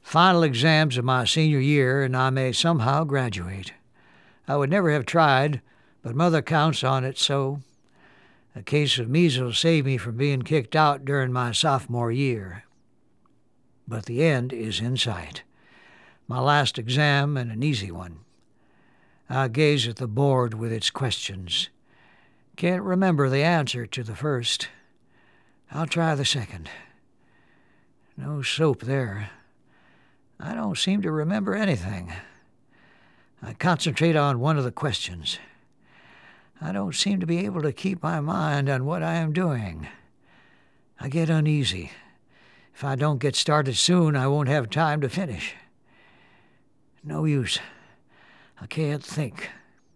Final exams of my senior year, and I may somehow graduate. I would never have tried, but Mother counts on it so. A case of measles saved me from being kicked out during my sophomore year. But the end is in sight. My last exam, and an easy one. I gaze at the board with its questions. Can't remember the answer to the first. I'll try the second. No soap there. I don't seem to remember anything. I concentrate on one of the questions. I don't seem to be able to keep my mind on what I am doing. I get uneasy. If I don't get started soon, I won't have time to finish. No use. I can't think.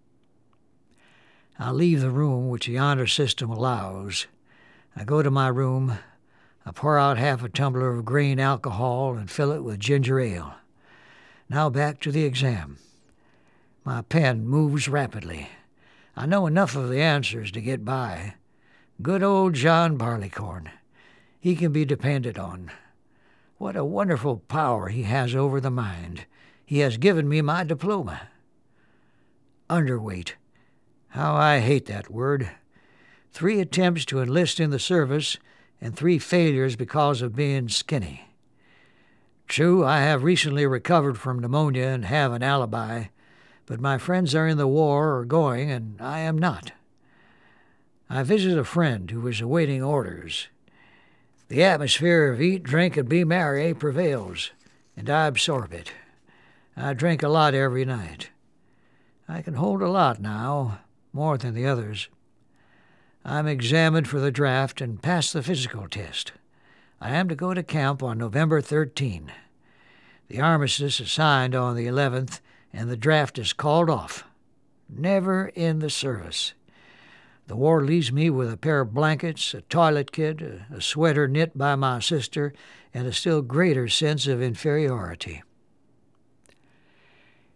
I leave the room which the honor system allows. I go to my room. I pour out half a tumbler of grain alcohol and fill it with ginger ale. Now back to the exam. My pen moves rapidly. I know enough of the answers to get by. Good old John Barleycorn. He can be depended on. What a wonderful power he has over the mind. He has given me my diploma. Underweight. How I hate that word. 3 attempts to enlist in the service and 3 failures because of being skinny. True, I have recently recovered from pneumonia and have an alibi, but my friends are in the war or going, and I am not. I visit a friend who is awaiting orders. The atmosphere of eat, drink, and be merry prevails, and I absorb it. I drink a lot every night. I can hold a lot now, more than the others. I'm examined for the draft and pass the physical test. I am to go to camp on November 13. The armistice is signed on the 11th, and the draft is called off. Never in the service. The war leaves me with a pair of blankets, a toilet kit, a sweater knit by my sister, and a still greater sense of inferiority.